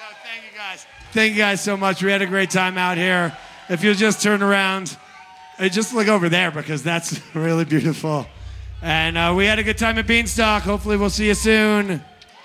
Thank you guys so much. We had a great time out here. If you'll just turn around, just look over there because that's really beautiful. And we had a good time at Beanstalk. Hopefully we'll see you soon.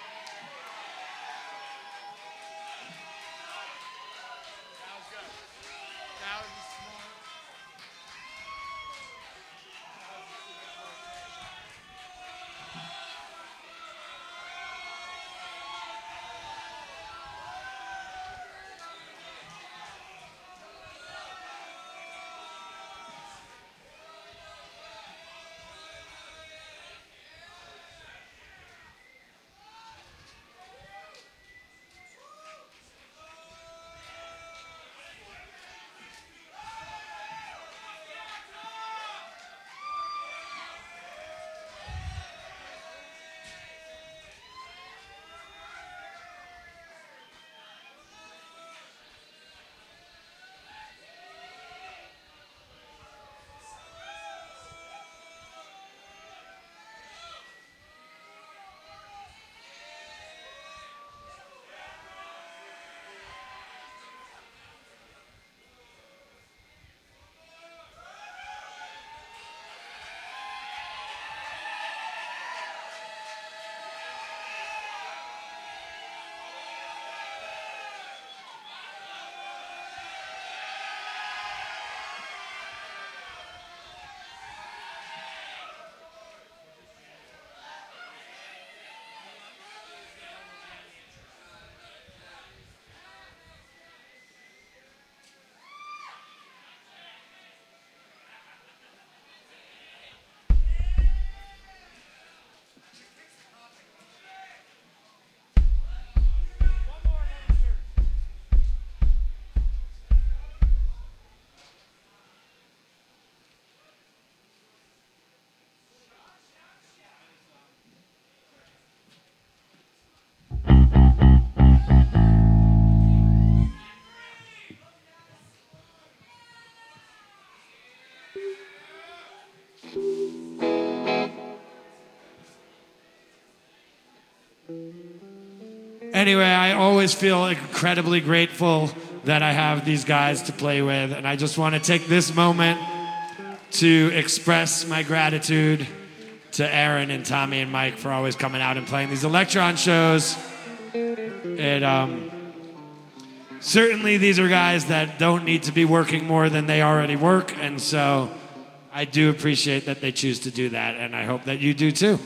Anyway, I always feel incredibly grateful that I have these guys to play with, and I just want to take this moment to express my gratitude to Aaron and Tommy and Mike for always coming out and playing these Electron shows. Certainly these are guys that don't need to be working more than they already work, and so I do appreciate that they choose to do that, and I hope that you do too.